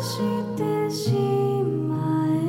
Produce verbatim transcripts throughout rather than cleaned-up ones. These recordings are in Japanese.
してしまえ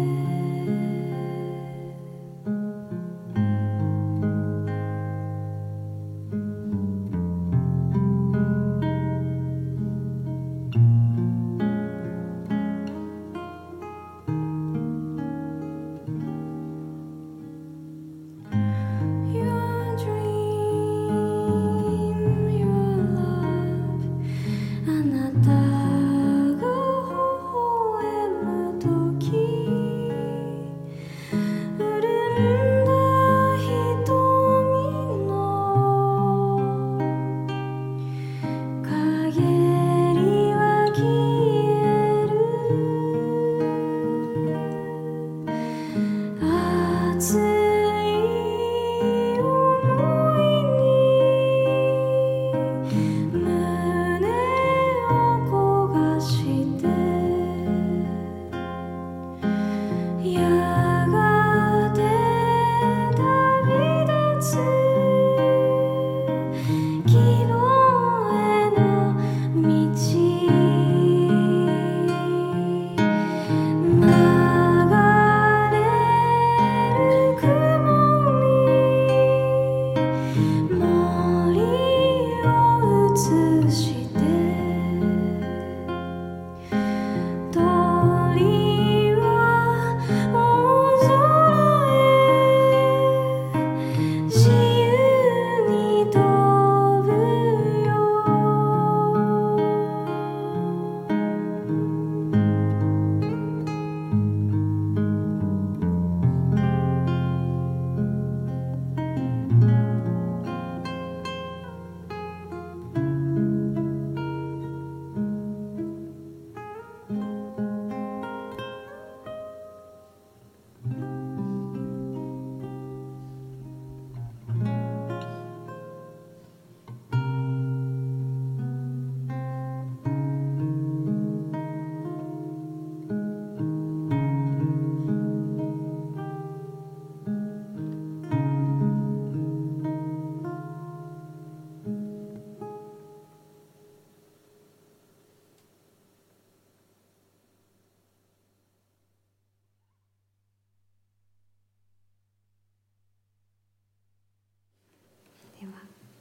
では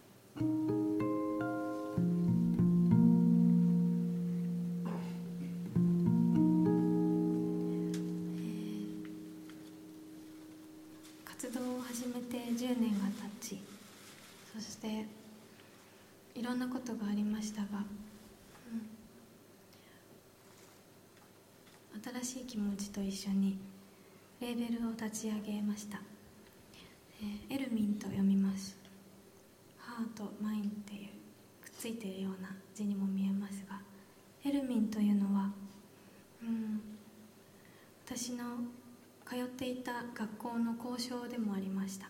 活動を始めてじゅうねんが経ち、そしていろんなことがありましたが、うん、新しい気持ちと一緒にレーベルを立ち上げました。えー、エルミンと読みます。ハート、マインっていうくっついているような字にも見えますが、エルミンというのは、うん、私の通っていた学校の校章でもありました。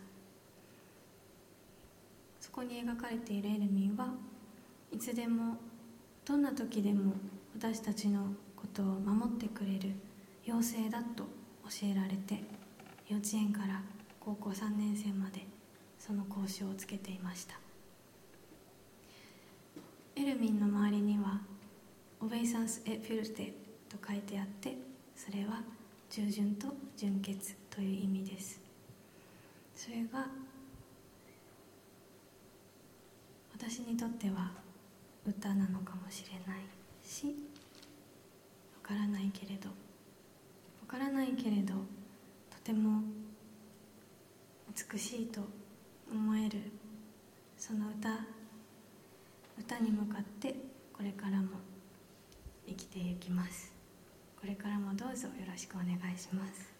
そこに描かれているエルミンはいつでもどんな時でも私たちのことを守ってくれる妖精だと教えられて、幼稚園から高校さんねん生までその校章をつけていました。エルミンの周りにはオベイサンス・エ・フィルテと書いてあって、それは従順と純潔という意味です。それが私にとっては歌なのかもしれないし、わからないけれどわからないけれどとても美しいと思える、その歌歌に向かってこれからも生きていきます。これからもどうぞよろしくお願いします。